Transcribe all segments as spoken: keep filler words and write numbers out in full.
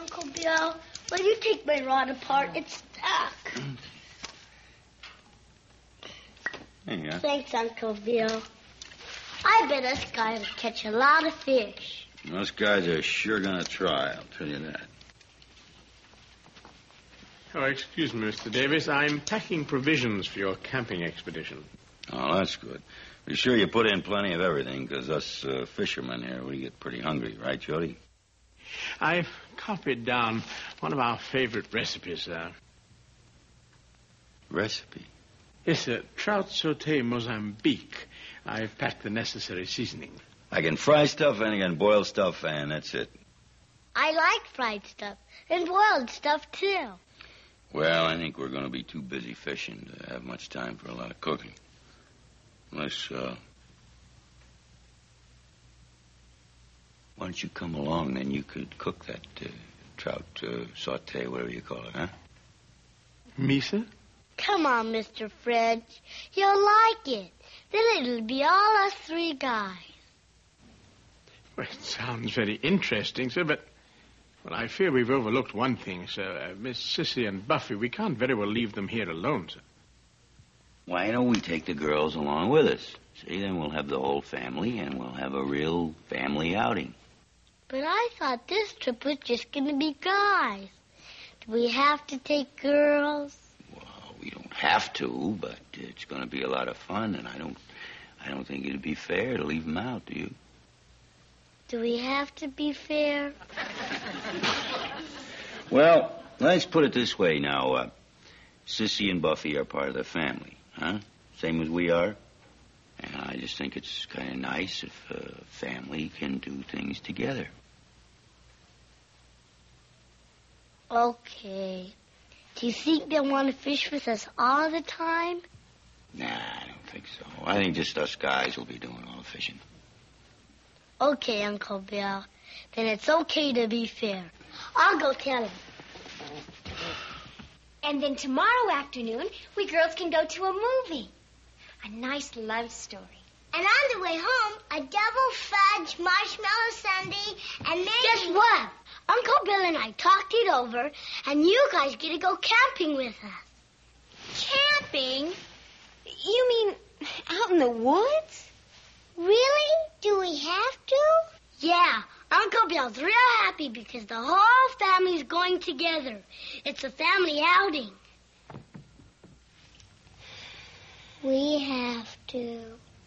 Uncle Bill, will you take my rod apart? It's stuck. There you go. Thanks, Uncle Bill. I bet us guys will catch a lot of fish. Those guys are sure going to try, I'll tell you that. Oh, excuse me, Mister Davis. I'm packing provisions for your camping expedition. Oh, that's good. Be sure you put in plenty of everything, because us uh, fishermen here, we get pretty hungry. Right, Jody? I've copied down one of our favorite recipes, sir. Recipe? Yes, sir. Trout sauté Mozambique. I've packed the necessary seasoning. I can fry stuff and I can boil stuff, and that's it. I like fried stuff and boiled stuff, too. Well, I think we're going to be too busy fishing to have much time for a lot of cooking. Unless, uh... why don't you come along, then you could cook that uh, trout uh, sauté, whatever you call it, huh? Me, sir? Come on, Mister French. You'll like it. Then it'll be all us three guys. Well, it sounds very interesting, sir, but... Well, I fear we've overlooked one thing, sir. Uh, Miss Sissy and Buffy, we can't very well leave them here alone, sir. Why don't we take the girls along with us? See, then we'll have the whole family, and we'll have a real family outing. But I thought this trip was just going to be guys. Do we have to take girls? Well, we don't have to, but it's going to be a lot of fun, and I don't, I don't think it'd be fair to leave them out, do you? Do we have to be fair? Well, let's put it this way now. Uh, Sissy and Buffy are part of the family, huh? Same as we are. And I just think it's kind of nice if a family can do things together. Okay. Do you think they'll want to fish with us all the time? Nah, I don't think so. I think just us guys will be doing all the fishing. Okay, Uncle Bill. Then it's okay to be fair. I'll go tell him. And then tomorrow afternoon, we girls can go to a movie. A nice love story. And on the way home, a double fudge marshmallow sundae, and maybe... Guess what? Uncle Bill and I talked it over, and you guys get to go camping with us. Camping? You mean out in the woods? Really? Do we have to? Yeah. Uncle Bill's real happy because the whole family's going together. It's a family outing. We have to.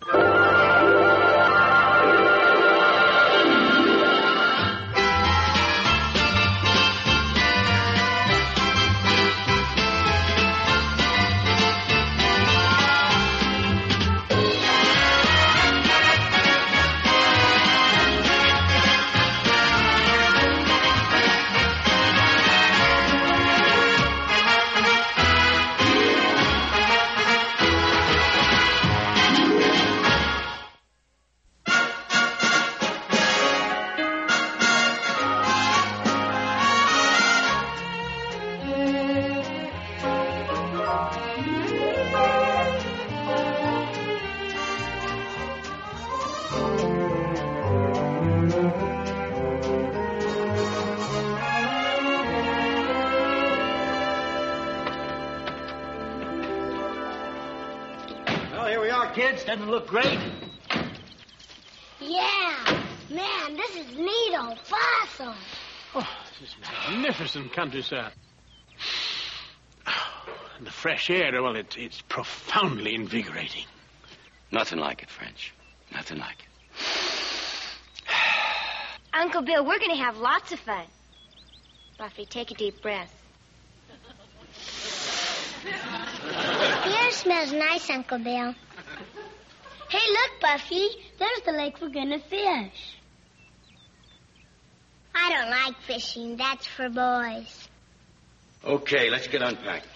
Kids, doesn't it look great? Yeah. Man, this is neat old fossil. Oh, this is magnificent country, sir. Oh, and the fresh air, well, it, it's profoundly invigorating. Nothing like it, French. Nothing like it. Uncle Bill, we're going to have lots of fun. Buffy, take a deep breath. The air smells nice, Uncle Bill. Hey, look, Buffy. There's the lake we're going to fish. I don't like fishing. That's for boys. Okay, let's get unpacked.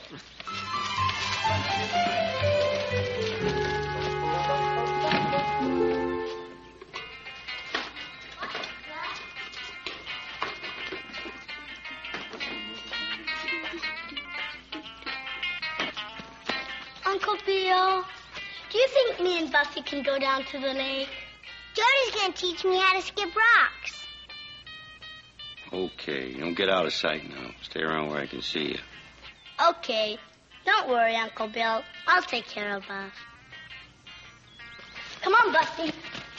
Uncle Bill, do you think me and Buffy can go down to the lake? Jody's going to teach me how to skip rocks. Okay, don't get out of sight now. Stay around where I can see you. Okay. Don't worry, Uncle Bill. I'll take care of Buff. Come on, Buffy.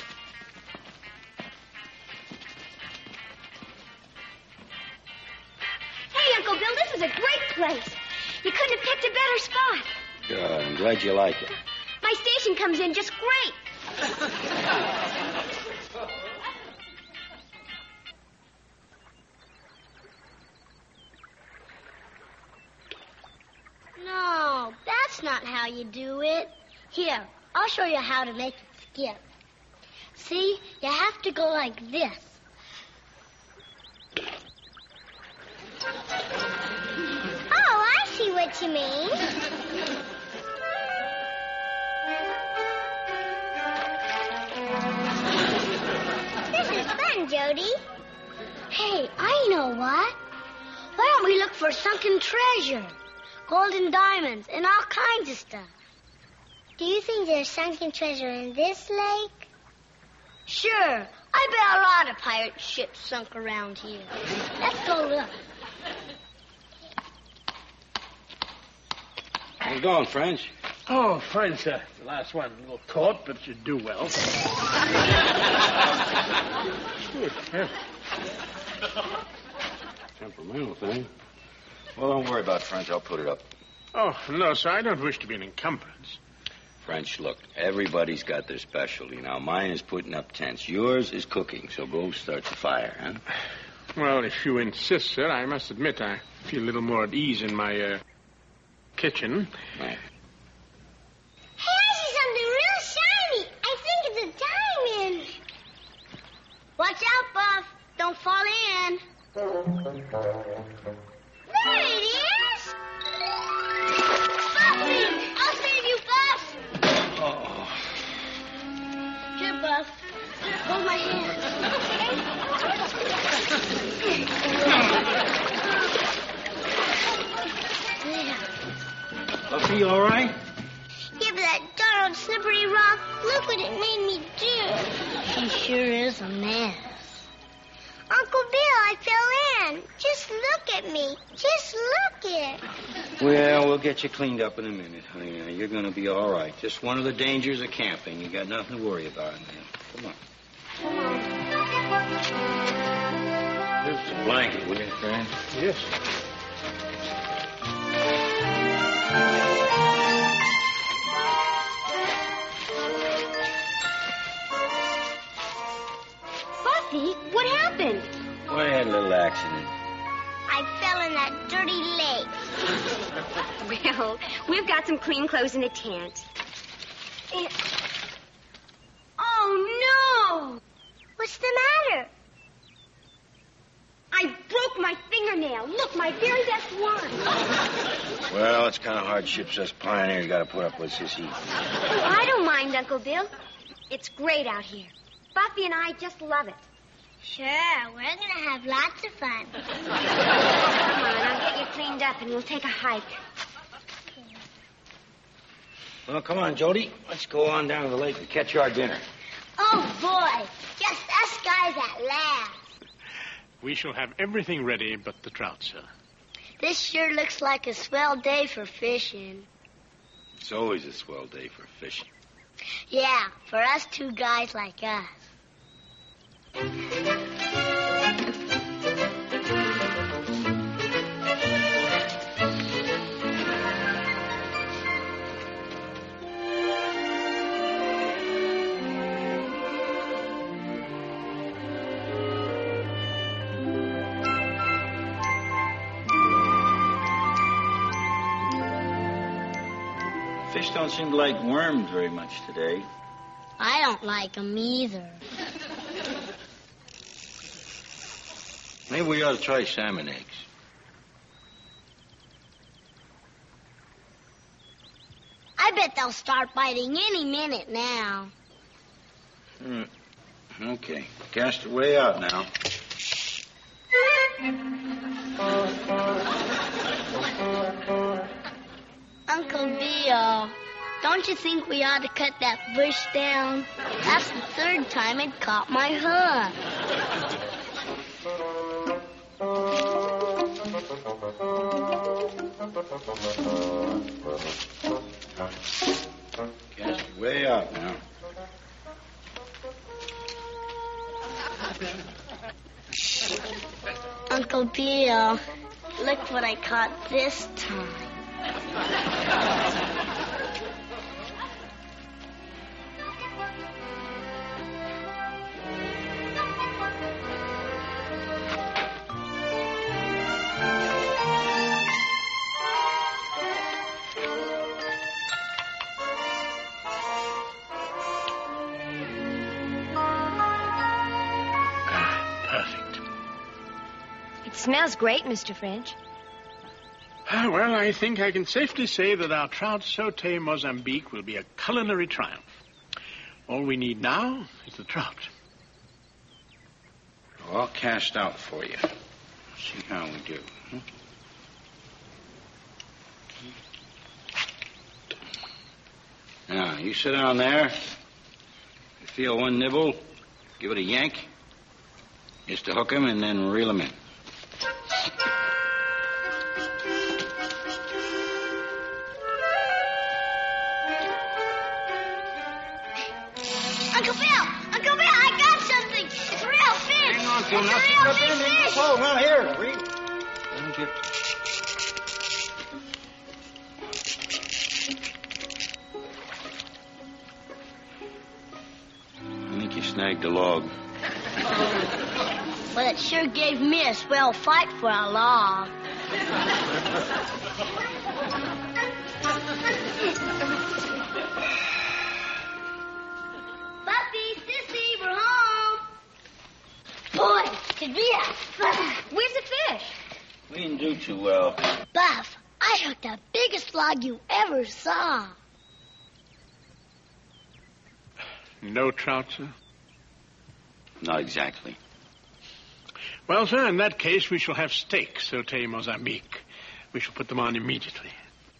Hey, Uncle Bill, this is a great place. You couldn't have picked a better spot. Good. I'm glad you like it. My station comes in just great. No, that's not how you do it. Here, I'll show you how to make it skip. See, you have to go like this. Oh, I see what you mean. This is fun, Jody. Hey, I know what. Why don't we look for sunken treasure? Golden diamonds and all kinds of stuff. Do you think there's sunken treasure in this lake? Sure. I bet a lot of pirate ships sunk around here. Let's go look. How's it going, French? Oh, fine, sir. The last one, a little taut, but you do well. Good. Yeah. Temperamental thing. Well, don't worry about it, French. I'll put it up. Oh, no, sir. I don't wish to be an encumbrance. French, look, everybody's got their specialty. Now, mine is putting up tents. Yours is cooking, so go start the fire, huh? Well, if you insist, sir, I must admit I feel a little more at ease in my uh, kitchen. Right. Hey, I see something real shiny. I think it's a diamond. Watch out, Buff. Don't fall in. There it is. Buffy, I'll save you, Buff. Oh. Here, Buff. Hold my hand. Buffy, you all right? Yeah, but that darn old slippery rock, look what it made me do. She sure is a mess. Uncle Bill, I fell in. Just look at me. Just look it. Well, we'll get you cleaned up in a minute, honey. You're going to be all right. Just one of the dangers of camping. You got nothing to worry about, man. Come on. Come on. Here's a blanket, will you, Fran? Yes. Buffy, what happened? Well, I had a little accident. I fell in that dirty lake. Well, we've got some clean clothes in a tent. It... Oh, no! What's the matter? I broke my fingernail. Look, my very best one. Well, it's kind of hardships us pioneers got to put up with, Sissy. Oh, I don't mind, Uncle Bill. It's great out here. Buffy and I just love it. Sure, we're going to have lots of fun. Come on, I'll get you cleaned up and we'll take a hike. Well, come on, Jody. Let's go on down to the lake and catch our dinner. Oh, boy. Just us guys at last. We shall have everything ready but the trout, sir. This sure looks like a swell day for fishing. It's always a swell day for fishing. Yeah, for us two guys like us. Fish don't seem to like worms very much today. I don't like them either. Maybe we ought to try salmon eggs. I bet they'll start biting any minute now. Hmm. Okay. Cast your way out now. Uncle Bill, don't you think we ought to cut that bush down? That's the third time it caught my hook. Cast it way out now. Uncle Bill, look what I caught this time. Smells great, Mister French. Ah, well, I think I can safely say that our trout sauté Mozambique will be a culinary triumph. All we need now is the trout. All cast out for you. See how we do. Hmm? Now, you sit down there. If you feel one nibble, give it a yank. Just to hook him and then reel him in. Uncle Bill! Uncle Bill, I got something! It's a real fish! Hang on to it's nothing. a real big fish! Oh, well, here. Read. Don't you... I think you snagged a log. Well, it sure gave me a swell fight for a log. Buffy, Sissy, we're home. Boy, did we have fun. Where's the fish? We didn't do too well. Buff, I hooked the biggest log you ever saw. No trout, sir? Not exactly. Well, sir, in that case, we shall have steak sauté Mozambique. We shall put them on immediately.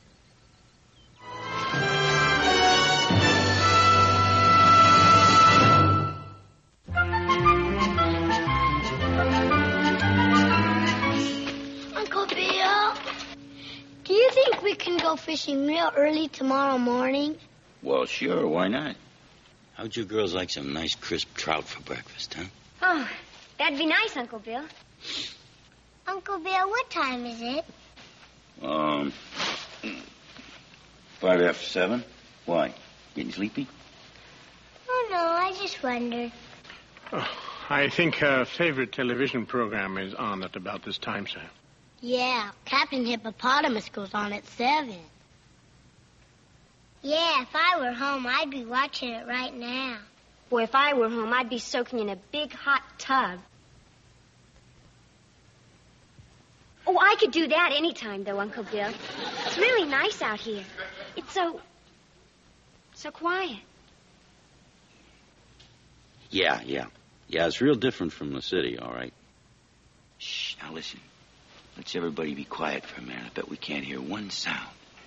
Uncle Bill, do you think we can go fishing real early tomorrow morning? Well, sure, why not? How'd you girls like some nice crisp trout for breakfast, huh? Oh, that'd be nice, Uncle Bill. Uncle Bill, what time is it? Um, five after seven. Why? Getting sleepy? Oh, no, I just wondered. Oh, I think her favorite television program is on at about this time, sir. Yeah, Captain Hippopotamus goes on at seven. Yeah, if I were home, I'd be watching it right now. Boy, if I were home, I'd be soaking in a big hot tub. Oh, I could do that any time, though, Uncle Bill. It's really nice out here. It's so... so quiet. Yeah, yeah. Yeah, it's real different from the city, all right. Shh, now listen. Let's everybody be quiet for a minute. I bet we can't hear one sound.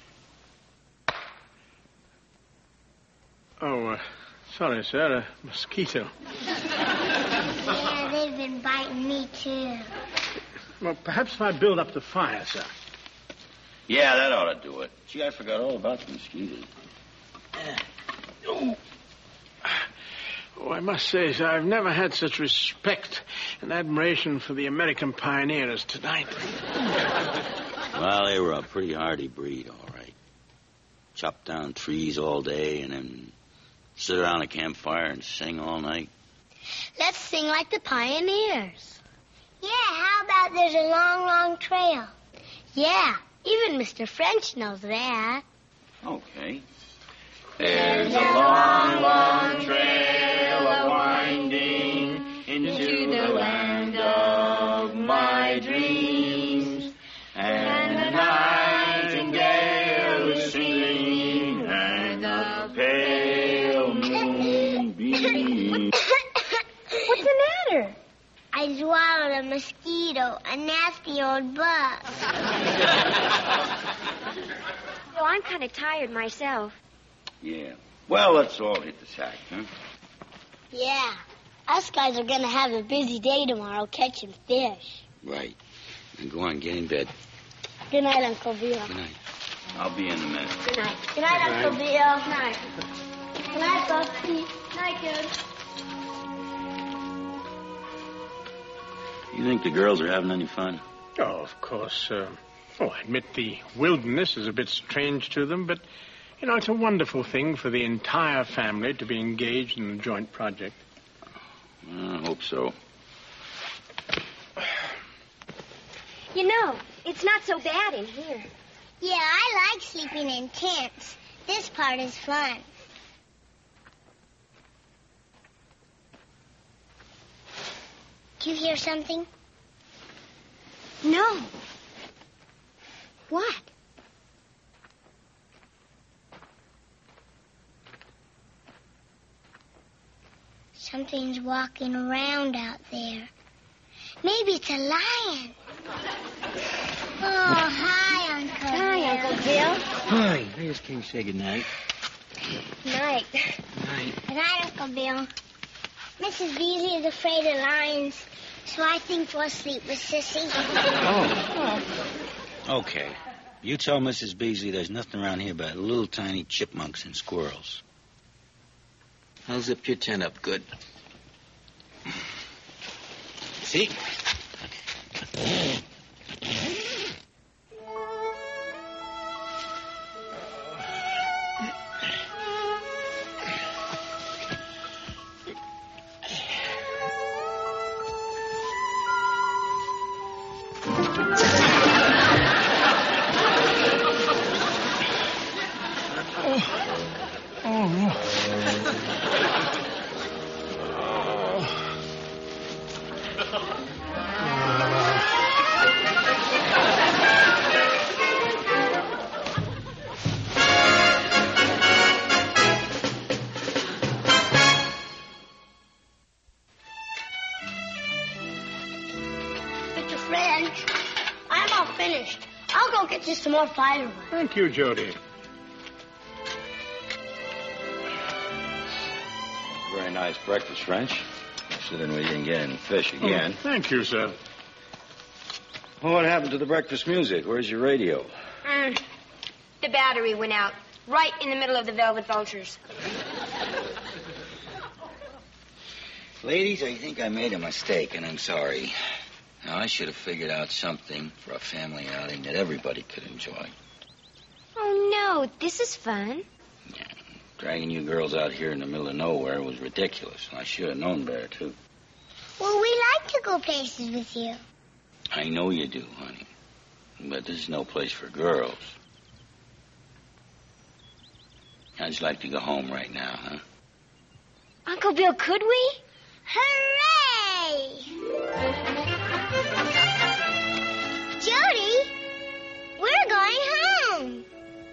Oh, uh, sorry, sir. A mosquito. Yeah, they've been biting me, too. Well, perhaps if I build up the fire, sir. Yeah, that ought to do it. Gee, I forgot all about the mosquitoes. Oh. Oh, I must say, sir, I've never had such respect and admiration for the American pioneer as tonight. Well, they were a pretty hardy breed, all right. Chop down trees all day and then sit around a campfire and sing all night. Let's sing like the pioneers. Yeah, how about there's a long, long trail? Yeah, even Mister French knows that. Okay. There's a long, long trail a-winding into the land of my dreams. And the nightingale is singing, and the pale moonbeam. What's the matter? I swallowed a mosquito, a nasty old bug. Oh, I'm kind of tired myself. Yeah. Well, let's all hit the sack, huh? Yeah, us guys are going to have a busy day tomorrow catching fish. Right. And go on, get in bed. Good night, Uncle Bill. Good night. I'll be in a minute. Good night. Good night, Good Uncle night. Bill. Good night. Good night, Buffy. Night, kid. You think the girls are having any fun? Oh, of course. Uh, oh, I admit the wilderness is a bit strange to them, but, you know, it's a wonderful thing for the entire family to be engaged in a joint project. I hope so. You know, it's not so bad in here. Yeah, I like sleeping in tents. This part is fun. Do you hear something? No. What? Something's walking around out there. Maybe it's a lion. Oh, hi, Uncle Hi, Bill. Uncle Bill. Hi. I just came to say goodnight. Night. Night. Good night, Uncle Bill. Missus Beasley is afraid of lions, so I think we'll sleep with Sissy. Oh. Okay. You tell Missus Beasley there's nothing around here but little tiny chipmunks and squirrels. I'll zip your tent up good. See? Mister French, I'm all finished. I'll go get you some more firewood. Thank you, Jody. Very nice breakfast, French. Considering we didn't get any fish again. Oh, thank you, sir. Well, what happened to the breakfast music? Where's your radio? Mm. The battery went out right in the middle of the Velvet Vultures. Ladies, I think I made a mistake, and I'm sorry. Now, I should have figured out something for a family outing that everybody could enjoy. Oh, no. This is fun. Yeah, dragging you girls out here in the middle of nowhere was ridiculous, and I should have known better, too. Well, we like to go places with you. I know you do, honey. But this is no place for girls. I'd just like to go home right now, huh? Uncle Bill, could we? Hooray! Jody, we're going home.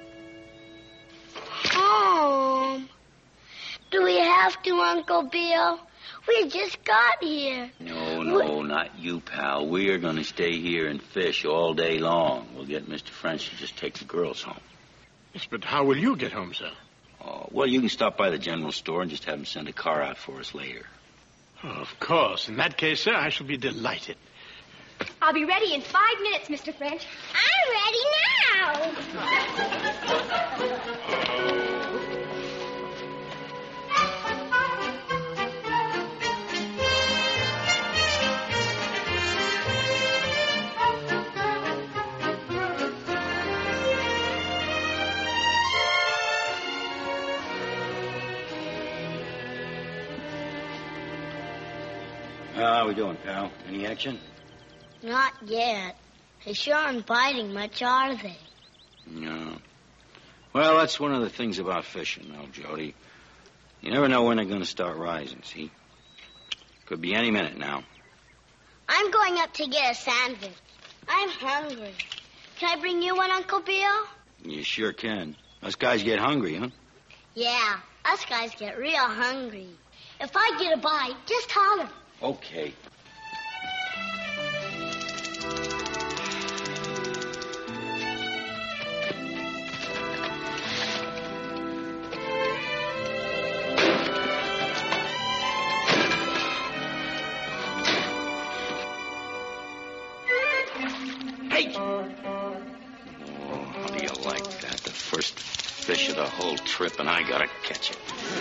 Home? Do we have to, Uncle Bill? We just got here. No, no, not you, pal. We are going to stay here and fish all day long. We'll get Mister French to just take the girls home. Yes, but how will you get home, sir? Oh, well, you can stop by the general store and just have them send a car out for us later. Oh, of course. In that case, sir, I shall be delighted. I'll be ready in five minutes, Mister French. I'm ready now. How are we doing, pal? Any action? Not yet. They sure aren't biting much, are they? No. Well, that's one of the things about fishing, though, Jody. You never know when they're going to start rising, see? Could be any minute now. I'm going up to get a sandwich. I'm hungry. Can I bring you one, Uncle Bill? You sure can. Us guys get hungry, huh? Yeah, us guys get real hungry. If I get a bite, just holler. Okay. Hey! Oh, I'll be like that. The first fish of the whole trip, and I gotta catch it.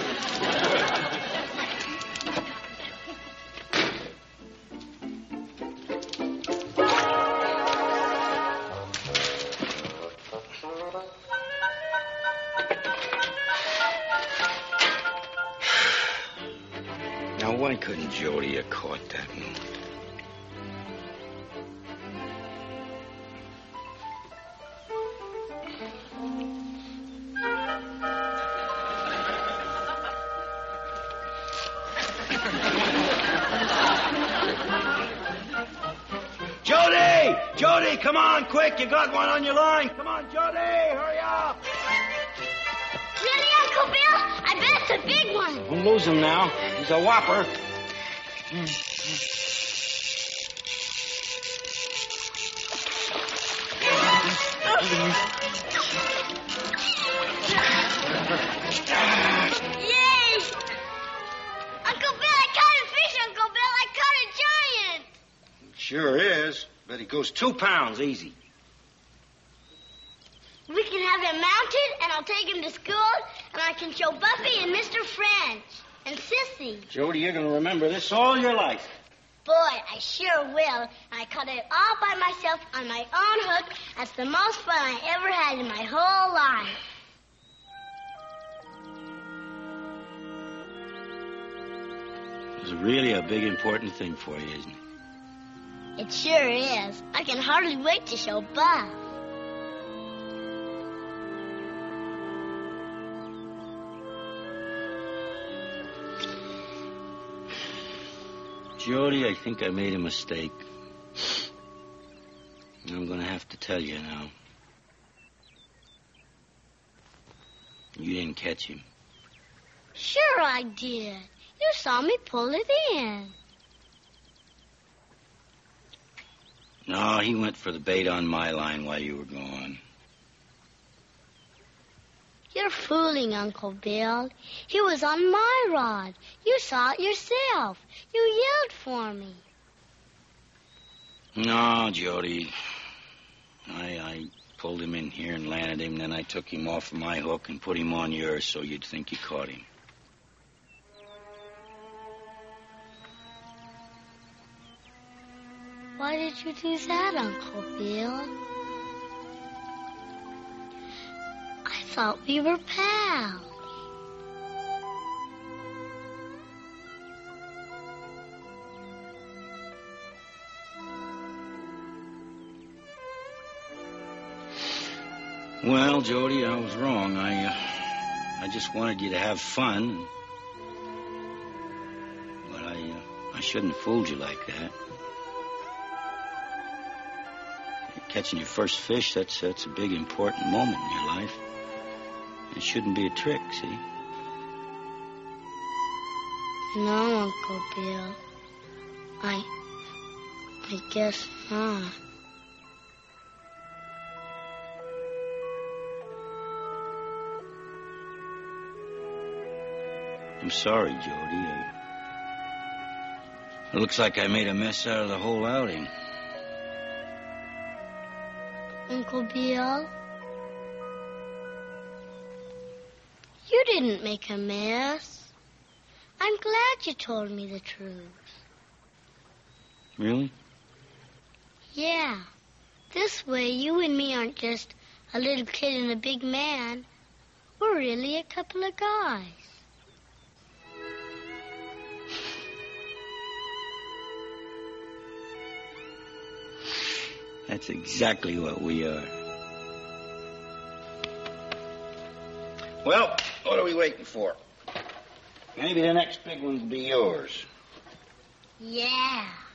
Now, why couldn't Jody have caught that one? Jody! Jody, come on, quick. You got one on your line. Come on, Jody, hurry up. Really, Uncle Bill? I bet it's a big one. Don't lose him now. He's a whopper. Yay! Uncle Bill, I caught a fish, Uncle Bill. I caught a giant. Sure is. But it goes two pounds easy. We can have him mounted, and I'll take him to school, and I can show Buffy and Mister French and Sissy. Jody, you're going to remember this all your life. Boy, I sure will. And I caught it all by myself on my own hook. That's the most fun I ever had in my whole life. It's really a big, important thing for you, isn't it? It sure is. I can hardly wait to show Buff. Jody, I think I made a mistake. I'm going to have to tell you now. You didn't catch him. Sure I did. You saw me pull it in. No, he went for the bait on my line while you were gone. You're fooling, Uncle Bill. He was on my rod. You saw it yourself. You yelled for me. No, Jody. I, I pulled him in here and landed him, then I took him off my hook and put him on yours so you'd think you caught him. Why did you do that, Uncle Bill? I thought we were pals. Well, Jody, I was wrong. I, uh, I just wanted you to have fun. But I, uh, I shouldn't have fooled you like that. Catching your first fish, that's, that's a big, important moment in your life. It shouldn't be a trick, see? No, Uncle Bill. I... I guess not. I'm sorry, Jody. I... It looks like I made a mess out of the whole outing. Uncle Bill? You didn't make a mess. I'm glad you told me the truth. Really? Yeah. This way, you and me aren't just a little kid and a big man. We're really a couple of guys. That's exactly what we are. Well, what are we waiting for? Maybe the next big one will be yours. Yeah.